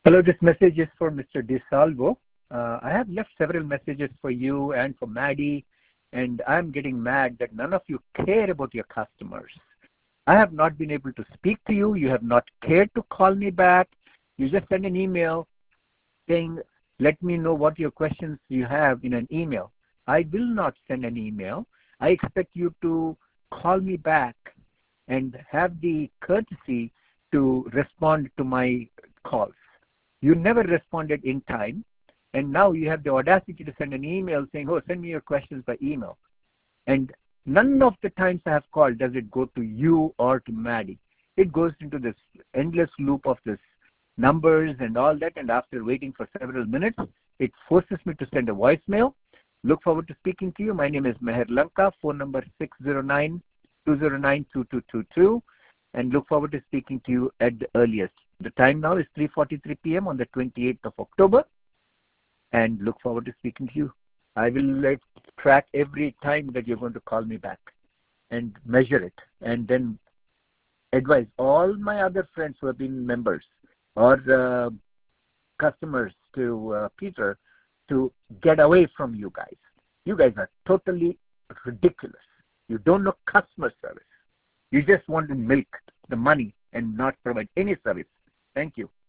Hello, this message is for Mr. DeSalvo. I have left several messages for you and for Maddie, and I'm getting mad that none of you care about your customers. I have not been able to speak to you. You have not cared to call me back. You just send an email saying, let me know what your questions you have in an email. I will not send an email. I expect you to call me back and have the courtesy to respond to my calls. You never responded in time, and now you have the audacity to send an email saying, oh, send me your questions by email. And none of the times I have called does it go to you or to Maddie. It goes into this endless loop of this numbers and all that, and after waiting for several minutes, it forces me to send a voicemail. Look forward to speaking to you. My name is Meher Lanka, phone number 609-209-2222, and look forward to speaking to you at the earliest. The time now is 3:43 p.m. on the 28th of October, and look forward to speaking to you. I will track every time that you're going to call me back and measure it, and then advise all my other friends who have been members or customers to Peter to get away from you guys. You guys are totally ridiculous. You don't know customer service. You just want to milk the money and not provide any service. Thank you.